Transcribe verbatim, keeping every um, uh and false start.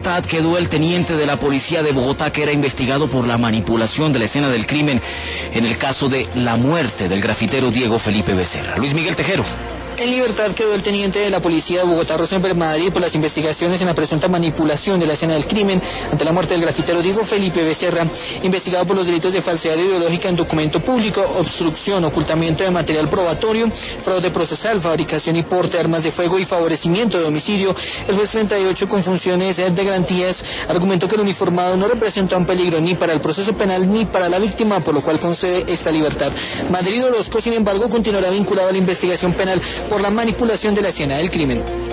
libertad quedó el teniente de la policía de Bogotá que era investigado por la manipulación de la escena del crimen en el caso de la muerte del grafitero Diego Felipe Becerra. Luis Miguel Tejero. En libertad quedó el teniente de la policía de Bogotá, Rosenberg Madrid, por las investigaciones en la presunta manipulación de la escena del crimen ante la muerte del grafitero Diego Felipe Becerra, investigado por los delitos de falsedad ideológica en documento público, obstrucción, ocultamiento de material probatorio, fraude procesal, fabricación y porte de armas de fuego y favorecimiento de homicidio. El juez treinta y ocho, con funciones de garantías, argumentó que el uniformado no representa un peligro ni para el proceso penal ni para la víctima, por lo cual concede esta libertad. Madrid Orozco, sin embargo, continuará vinculado a la investigación penal por la manipulación de la escena del crimen.